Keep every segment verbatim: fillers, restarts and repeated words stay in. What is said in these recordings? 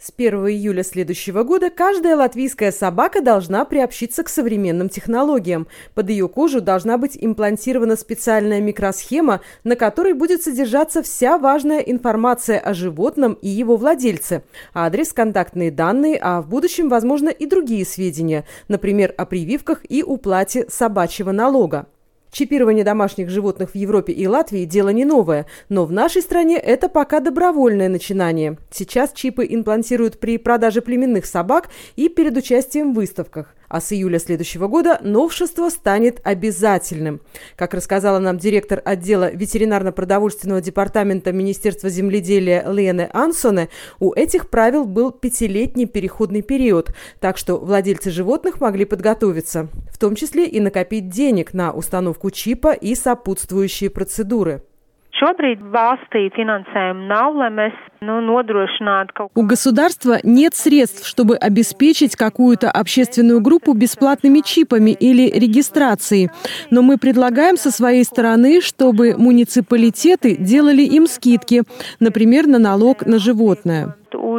С первого июля следующего года каждая латвийская собака должна приобщиться к современным технологиям. Под ее кожу должна быть имплантирована специальная микросхема, на которой будет содержаться вся важная информация о животном и его владельце. Адрес, контактные данные, а в будущем, возможно, и другие сведения, например, о прививках и уплате собачьего налога. Чипирование домашних животных в Европе и Латвии – дело не новое, но в нашей стране это пока добровольное начинание. Сейчас чипы имплантируют при продаже племенных собак и перед участием в выставках. А с июля следующего года новшество станет обязательным. Как рассказала нам директор отдела ветеринарно-продовольственного департамента Министерства земледелия Лене Ансоне, у этих правил был пятилетний переходный период, так что владельцы животных могли подготовиться, в том числе и накопить денег на установку чипа и сопутствующие процедуры. У государства нет средств, чтобы обеспечить какую-то общественную группу бесплатными чипами или регистрацией. Но мы предлагаем со своей стороны, чтобы муниципалитеты делали им скидки, например, на налог на животное.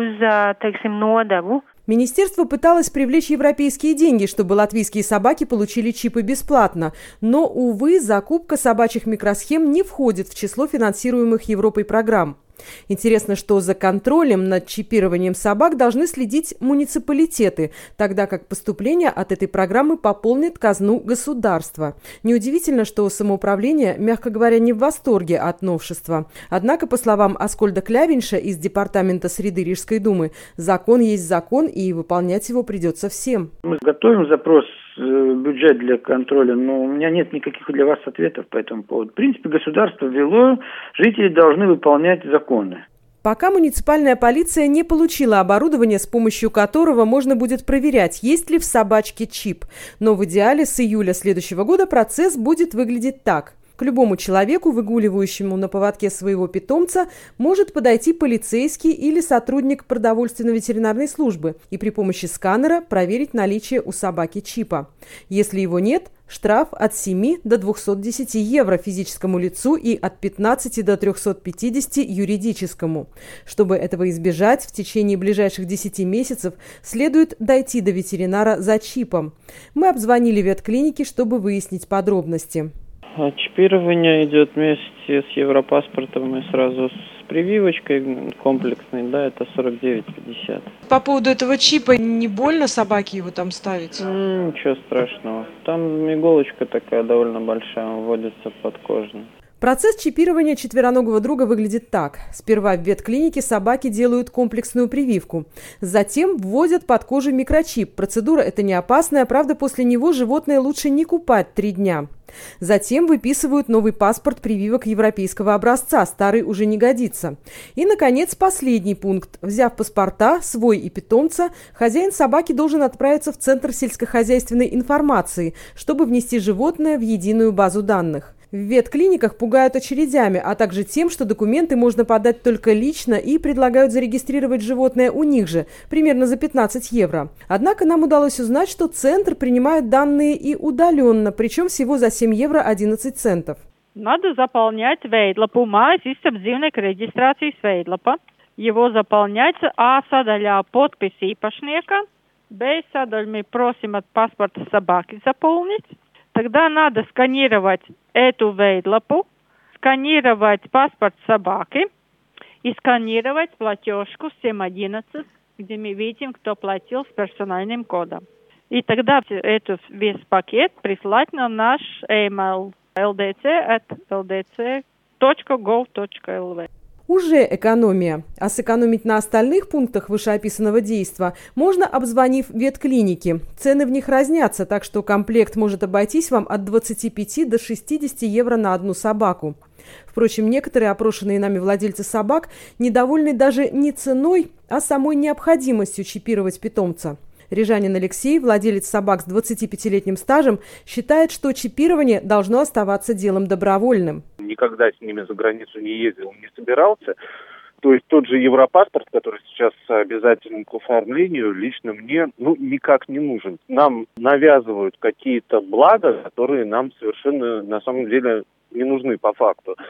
Министерство пыталось привлечь европейские деньги, чтобы латвийские собаки получили чипы бесплатно. Но, увы, закупка собачьих микросхем не входит в число финансируемых Европой программ. Интересно, что за контролем над чипированием собак должны следить муниципалитеты, тогда как поступления от этой программы пополнят казну государства. Неудивительно, что самоуправление, мягко говоря, не в восторге от новшества. Однако, по словам Аскольда Клявинша из Департамента среды Рижской думы, закон есть закон, и выполнять его придется всем. Мы готовим запрос бюджет для контроля, но у меня нет никаких для вас ответов по этому поводу. В принципе, государство ввело, жители должны выполнять законы. Пока муниципальная полиция не получила оборудование, с помощью которого можно будет проверять, есть ли в собачке чип. Но в идеале с июля следующего года процесс будет выглядеть так. К любому человеку, выгуливающему на поводке своего питомца, может подойти полицейский или сотрудник продовольственно-ветеринарной службы и при помощи сканера проверить наличие у собаки чипа. Если его нет, штраф от семи до двухсот десяти евро физическому лицу и от пятнадцати до трехсот пятидесяти юридическому. Чтобы этого избежать, в течение ближайших десяти месяцев следует дойти до ветеринара за чипом. Мы обзвонили ветклиники, чтобы выяснить подробности. Чипирование идет вместе с европаспортом и сразу с прививочкой комплексной, да, это сорок девять пятьдесят. По поводу этого чипа, не больно собаке его там ставить? М, ничего страшного. Там иголочка такая довольно большая, вводится подкожно. Процесс чипирования четвероногого друга выглядит так. Сперва в ветклинике собаки делают комплексную прививку. Затем вводят под кожу микрочип. Процедура эта не опасная, правда, после него животное лучше не купать три дня. Затем выписывают новый паспорт прививок европейского образца, старый уже не годится. И, наконец, последний пункт. Взяв паспорта, свой и питомца, хозяин собаки должен отправиться в Центр сельскохозяйственной информации, чтобы внести животное в единую базу данных. В ветклиниках пугают очередями, а также тем, что документы можно подать только лично и предлагают зарегистрировать животное у них же, примерно за пятнадцать евро. Однако нам удалось узнать, что центр принимает данные и удаленно, причем всего за семь евро одиннадцать центов. Надо заполнять veidlapu, mājas istabas dzīvnieka reģistrācijas veidlapa. Его заполнять А сadaļā подпись īpašnieka, Б сadaļu мы просим от паспорта собаки заполнить. Тогда надо сканировать эту вейдлапу, сканировать паспорт собаки и сканировать платежку семь одиннадцать, где мы видим, кто платил с персональным кодом. И тогда этот весь пакет прислать на наш email эл дэ цэ эт эл дэ цэ точка гов точка эл ви. Уже экономия. А сэкономить на остальных пунктах вышеописанного действа можно, обзвонив ветклиники. Цены в них разнятся, так что комплект может обойтись вам от двадцати пяти до шестидесяти евро на одну собаку. Впрочем, некоторые опрошенные нами владельцы собак недовольны даже не ценой, а самой необходимостью чипировать питомца. Рижанин Алексей, владелец собак с двадцатипятилетним стажем, считает, что чипирование должно оставаться делом добровольным. Никогда с ними за границу не ездил, не собирался. То есть тот же европаспорт, который сейчас обязателен к оформлению, лично мне ну, никак не нужен. Нам навязывают какие-то блага, которые нам совершенно на самом деле не нужны по факту.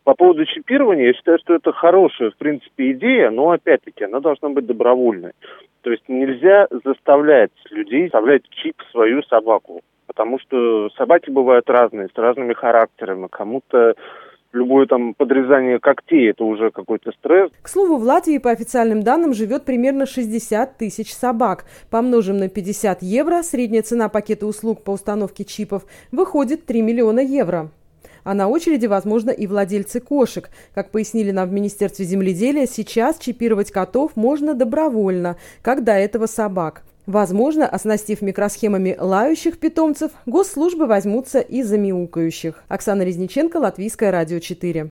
По поводу чипирования, я считаю, что это хорошая, в принципе, идея, но, опять-таки, она должна быть добровольной. То есть нельзя заставлять людей вставлять чип в свою собаку, потому что собаки бывают разные, с разными характерами. Кому-то любое там подрезание когтей – это уже какой-то стресс. К слову, в Латвии, по официальным данным, живет примерно шестьдесят тысяч собак. Помножим на пятьдесят евро, средняя цена пакета услуг по установке чипов выходит три миллиона евро. А на очереди, возможно, и владельцы кошек. Как пояснили нам в Министерстве земледелия, сейчас чипировать котов можно добровольно, как до этого собак. Возможно, оснастив микросхемами лающих питомцев, госслужбы возьмутся и за мяукающих. Оксана Резниченко, Латвийское радио четыре.